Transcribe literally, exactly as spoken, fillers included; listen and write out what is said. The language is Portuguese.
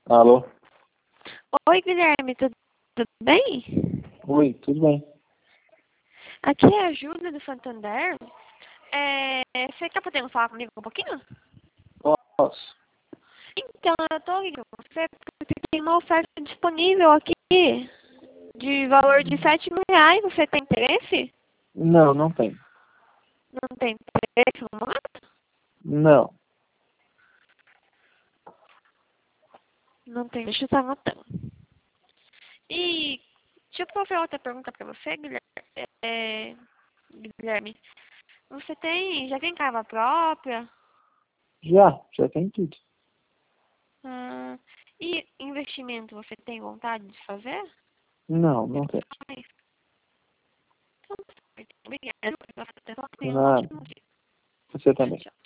Alô? Oi, Guilherme, tudo, tudo bem? Oi, tudo bem? Aqui é a Júlia do Santander. É, você está podendo falar comigo um pouquinho? Posso? Então, eu estou ligando pra você porque tem uma oferta disponível aqui de valor de sete mil reais. Você tem interesse? Não, não tem. Não tem interesse no momento? Não. Não tem, deixa eu estar anotando. E deixa eu fazer outra pergunta para você, Guilherme. É, Guilherme, você tem, já tem casa própria? Já, já tem tudo. Ah, e investimento, você tem vontade de fazer? Não, não tem. Ai, então, obrigada pela sua atenção. De Tenha um nada. ótimo dia. Você Tchau, também. tchau.